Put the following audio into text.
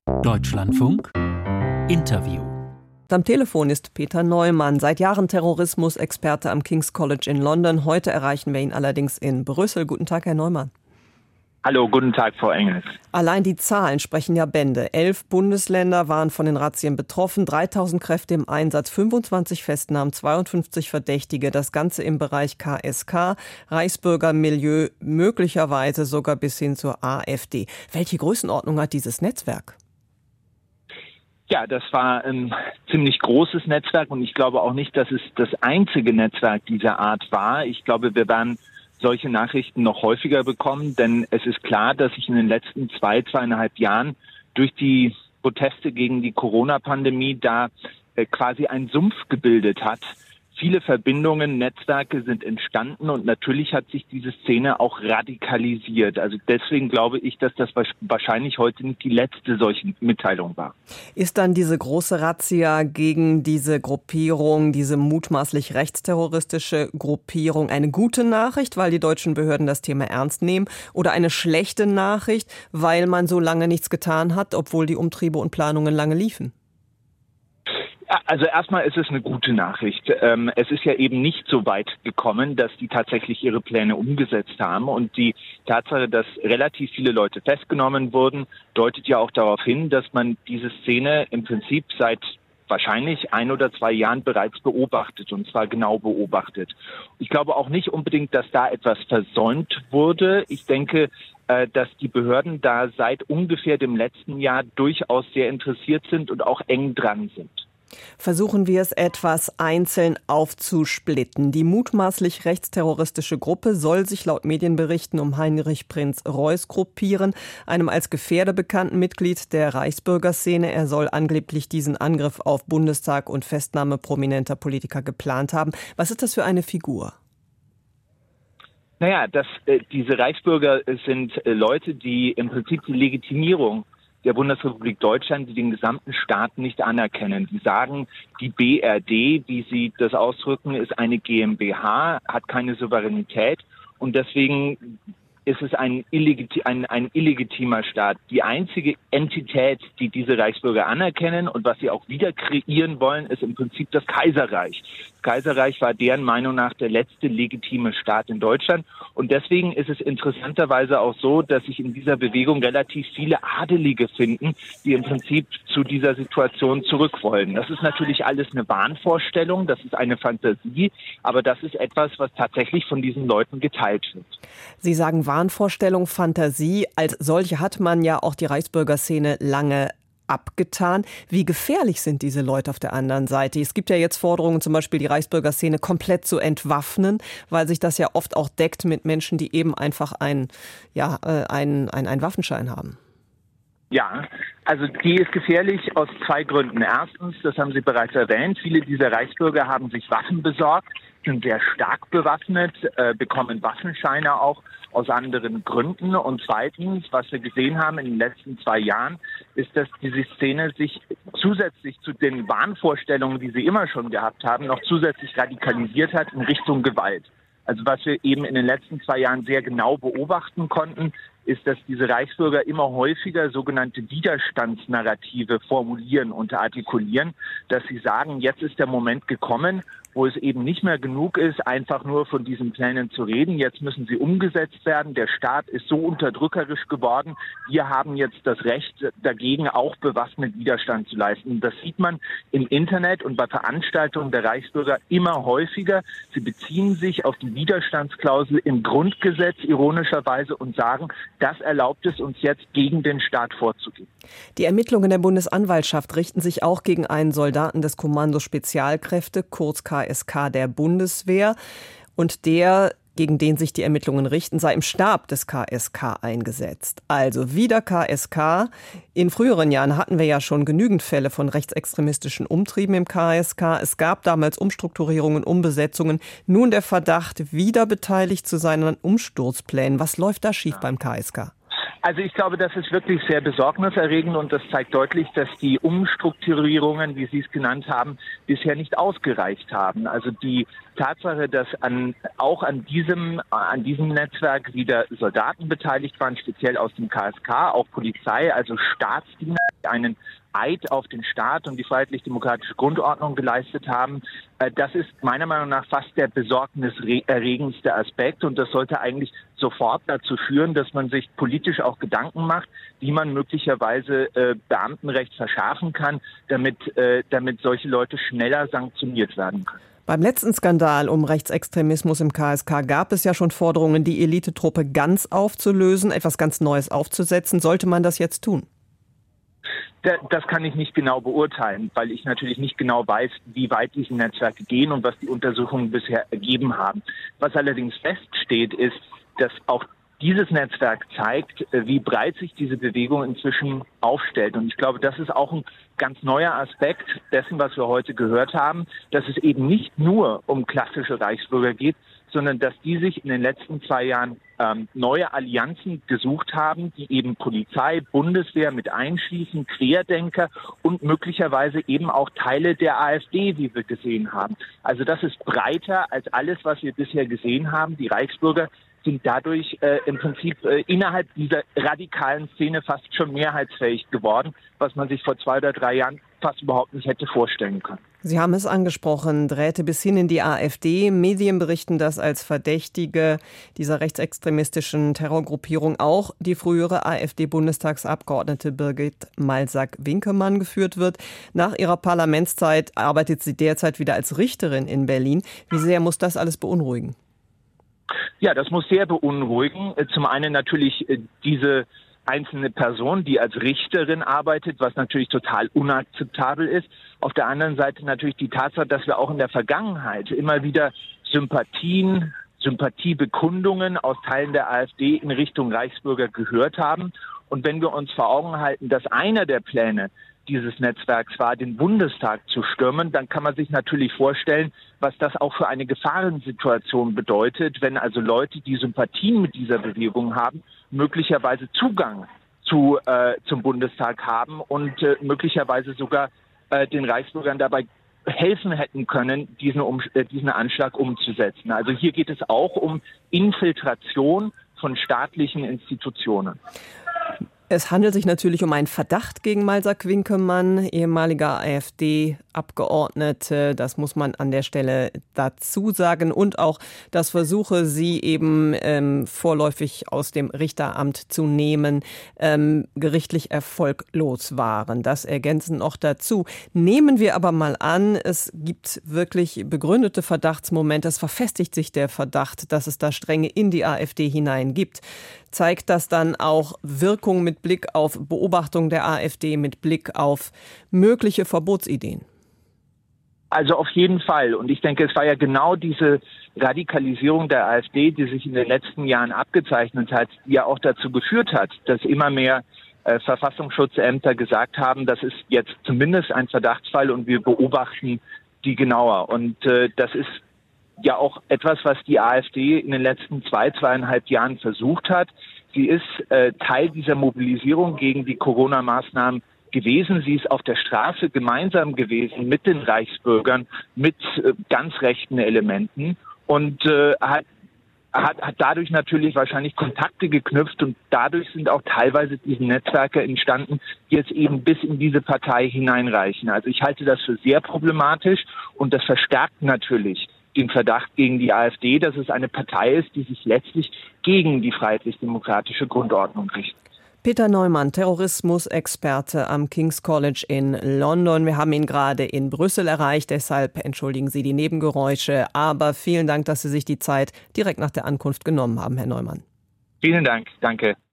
Deutschlandfunk Interview. Am Telefon ist Peter Neumann, seit Jahren Terrorismusexperte am King's College in London. Heute erreichen wir ihn allerdings in Brüssel. Guten Tag, Herr Neumann. Hallo, guten Tag, Frau Engels. Allein die Zahlen sprechen ja Bände. 11 Bundesländer waren von den Razzien betroffen, 3000 Kräfte im Einsatz, 25 Festnahmen, 52 Verdächtige. Das Ganze im Bereich KSK, Reichsbürgermilieu, möglicherweise sogar bis hin zur AfD. Welche Größenordnung hat dieses Netzwerk? Ja, das war ein ziemlich großes Netzwerk und ich glaube auch nicht, dass es das einzige Netzwerk dieser Art war. Ich glaube, wir werden solche Nachrichten noch häufiger bekommen, denn es ist klar, dass sich in den letzten 2,5 Jahren durch die Proteste gegen die Corona-Pandemie da quasi ein Sumpf gebildet hat. Viele Verbindungen, Netzwerke sind entstanden und natürlich hat sich diese Szene auch radikalisiert. Also deswegen glaube ich, dass das wahrscheinlich heute nicht die letzte solche Mitteilung war. Ist dann diese große Razzia gegen diese Gruppierung, diese mutmaßlich rechtsterroristische Gruppierung eine gute Nachricht, weil die deutschen Behörden das Thema ernst nehmen, oder eine schlechte Nachricht, weil man so lange nichts getan hat, obwohl die Umtriebe und Planungen lange liefen? Also erstmal ist es eine gute Nachricht. Es ist ja eben nicht so weit gekommen, dass die tatsächlich ihre Pläne umgesetzt haben. Und die Tatsache, dass relativ viele Leute festgenommen wurden, deutet ja auch darauf hin, dass man diese Szene im Prinzip seit wahrscheinlich 1 oder 2 Jahren bereits beobachtet, und zwar genau beobachtet. Ich glaube auch nicht unbedingt, dass da etwas versäumt wurde. Ich denke, dass die Behörden da seit ungefähr dem letzten Jahr durchaus sehr interessiert sind und auch eng dran sind. Versuchen wir es etwas einzeln aufzusplitten. Die mutmaßlich rechtsterroristische Gruppe soll sich laut Medienberichten um Heinrich Prinz Reuß gruppieren, einem als Gefährder bekannten Mitglied der Reichsbürgerszene. Er soll angeblich diesen Angriff auf Bundestag und Festnahme prominenter Politiker geplant haben. Was ist das für eine Figur? Naja, diese Reichsbürger sind Leute, die im Prinzip die Legitimierung der Bundesrepublik Deutschland, die den gesamten Staat nicht anerkennen. Die sagen, die BRD, wie sie das ausdrücken, ist eine GmbH, hat keine Souveränität und deswegen ist es ein illegitimer Staat. Die einzige Entität, die diese Reichsbürger anerkennen und was sie auch wieder kreieren wollen, ist im Prinzip das Kaiserreich. Das Kaiserreich war deren Meinung nach der letzte legitime Staat in Deutschland. Und deswegen ist es interessanterweise auch so, dass sich in dieser Bewegung relativ viele Adelige finden, die im Prinzip zu dieser Situation zurück wollen. Das ist natürlich alles eine Wahnvorstellung, das ist eine Fantasie, aber das ist etwas, was tatsächlich von diesen Leuten geteilt wird. Sie sagen Wahnvorstellung, Fantasie. Als solche hat man ja auch die Reichsbürgerszene lange abgetan. Wie gefährlich sind diese Leute auf der anderen Seite? Es gibt ja jetzt Forderungen, zum Beispiel die Reichsbürgerszene komplett zu entwaffnen, weil sich das ja oft auch deckt mit Menschen, die eben einfach einen Waffenschein haben. Ja, also die ist gefährlich aus 2 Gründen. Erstens, das haben Sie bereits erwähnt, viele dieser Reichsbürger haben sich Waffen besorgt, sind sehr stark bewaffnet, bekommen Waffenscheine auch aus anderen Gründen. Und zweitens, was wir gesehen haben in den letzten 2 Jahren, ist, dass diese Szene sich zusätzlich zu den Wahnvorstellungen, die sie immer schon gehabt haben, noch zusätzlich radikalisiert hat in Richtung Gewalt. Also was wir eben in den letzten 2 Jahren sehr genau beobachten konnten, ist, dass diese Reichsbürger immer häufiger sogenannte Widerstandsnarrative formulieren und artikulieren, dass sie sagen, jetzt ist der Moment gekommen, wo es eben nicht mehr genug ist, einfach nur von diesen Plänen zu reden. Jetzt müssen sie umgesetzt werden. Der Staat ist so unterdrückerisch geworden. Wir haben jetzt das Recht, dagegen auch bewaffnet Widerstand zu leisten. Das sieht man im Internet und bei Veranstaltungen der Reichsbürger immer häufiger. Sie beziehen sich auf die Widerstandsklausel im Grundgesetz ironischerweise und sagen, das erlaubt es uns jetzt, gegen den Staat vorzugehen. Die Ermittlungen der Bundesanwaltschaft richten sich auch gegen einen Soldaten des Kommandos Spezialkräfte, kurz KSK der Bundeswehr. Und der, gegen den sich die Ermittlungen richten, sei im Stab des KSK eingesetzt. Also wieder KSK. In früheren Jahren hatten wir ja schon genügend Fälle von rechtsextremistischen Umtrieben im KSK. Es gab damals Umstrukturierungen, Umbesetzungen. Nun der Verdacht, wieder beteiligt zu sein an Umsturzplänen. Was läuft da schief beim KSK? Also ich glaube, das ist wirklich sehr besorgniserregend und das zeigt deutlich, dass die Umstrukturierungen, wie Sie es genannt haben, bisher nicht ausgereicht haben. Also die Tatsache, dass auch an diesem Netzwerk wieder Soldaten beteiligt waren, speziell aus dem KSK, auch Polizei, also Staatsdiener, die einen Eid auf den Staat und die freiheitlich-demokratische Grundordnung geleistet haben. Das ist meiner Meinung nach fast der besorgniserregendste Aspekt und das sollte eigentlich sofort dazu führen, dass man sich politisch auch Gedanken macht, wie man möglicherweise Beamtenrecht verschärfen kann, damit solche Leute schneller sanktioniert werden können. Beim letzten Skandal um Rechtsextremismus im KSK gab es ja schon Forderungen, die Elitetruppe ganz aufzulösen, etwas ganz Neues aufzusetzen. Sollte man das jetzt tun? Das kann ich nicht genau beurteilen, weil ich natürlich nicht genau weiß, wie weit diese Netzwerke gehen und was die Untersuchungen bisher ergeben haben. Was allerdings feststeht, ist, dass auch dieses Netzwerk zeigt, wie breit sich diese Bewegung inzwischen aufstellt. Und ich glaube, das ist auch ein ganz neuer Aspekt dessen, was wir heute gehört haben, dass es eben nicht nur um klassische Reichsbürger geht, sondern dass die sich in den letzten 2 Jahren neue Allianzen gesucht haben, die eben Polizei, Bundeswehr mit einschließen, Querdenker und möglicherweise eben auch Teile der AfD, wie wir gesehen haben. Also das ist breiter als alles, was wir bisher gesehen haben. Die Reichsbürger sind dadurch im Prinzip innerhalb dieser radikalen Szene fast schon mehrheitsfähig geworden, was man sich vor 2 oder 3 Jahren fast überhaupt nicht hätte vorstellen können. Sie haben es angesprochen, Drähte bis hin in die AfD. Medien berichten, dass als Verdächtige dieser rechtsextremistischen Terrorgruppierung auch die frühere AfD-Bundestagsabgeordnete Birgit Malsack-Winkemann geführt wird. Nach ihrer Parlamentszeit arbeitet sie derzeit wieder als Richterin in Berlin. Wie sehr muss das alles beunruhigen? Ja, das muss sehr beunruhigen. Zum einen natürlich diese einzelne Person, die als Richterin arbeitet, was natürlich total unakzeptabel ist. Auf der anderen Seite natürlich die Tatsache, dass wir auch in der Vergangenheit immer wieder Sympathiebekundungen aus Teilen der AfD in Richtung Reichsbürger gehört haben. Und wenn wir uns vor Augen halten, dass einer der Pläne dieses Netzwerks war, den Bundestag zu stürmen, dann kann man sich natürlich vorstellen, was das auch für eine Gefahrensituation bedeutet, wenn also Leute, die Sympathien mit dieser Bewegung haben, möglicherweise Zugang zum Bundestag haben und möglicherweise sogar den Reichsbürgern dabei helfen hätten können, diesen Anschlag umzusetzen. Also hier geht es auch um Infiltration von staatlichen Institutionen. Es handelt sich natürlich um einen Verdacht gegen Malsack-Winkemann, ehemaliger AfD-Abgeordnete. Das muss man an der Stelle dazu sagen. Und auch, dass Versuche, sie eben vorläufig aus dem Richteramt zu nehmen, gerichtlich erfolglos waren. Das ergänzen noch dazu. Nehmen wir aber mal an, es gibt wirklich begründete Verdachtsmomente. Es verfestigt sich der Verdacht, dass es da Stränge in die AfD hinein gibt. Zeigt das dann auch Wirkung mit Blick auf Beobachtung der AfD, mit Blick auf mögliche Verbotsideen? Also auf jeden Fall. Und ich denke, es war ja genau diese Radikalisierung der AfD, die sich in den letzten Jahren abgezeichnet hat, die ja auch dazu geführt hat, dass immer mehr Verfassungsschutzämter gesagt haben, das ist jetzt zumindest ein Verdachtsfall und wir beobachten die genauer. Und das ist ja auch etwas, was die AfD in den letzten 2,5 Jahren versucht hat. Sie ist Teil dieser Mobilisierung gegen die Corona-Maßnahmen gewesen. Sie ist auf der Straße gemeinsam gewesen mit den Reichsbürgern, mit ganz rechten Elementen und hat dadurch natürlich wahrscheinlich Kontakte geknüpft und dadurch sind auch teilweise diese Netzwerke entstanden, die jetzt eben bis in diese Partei hineinreichen. Also ich halte das für sehr problematisch und das verstärkt natürlich den Verdacht gegen die AfD, dass es eine Partei ist, die sich letztlich gegen die freiheitlich-demokratische Grundordnung richtet. Peter Neumann, Terrorismusexperte am King's College in London. Wir haben ihn gerade in Brüssel erreicht, deshalb entschuldigen Sie die Nebengeräusche. Aber vielen Dank, dass Sie sich die Zeit direkt nach der Ankunft genommen haben, Herr Neumann. Vielen Dank, danke.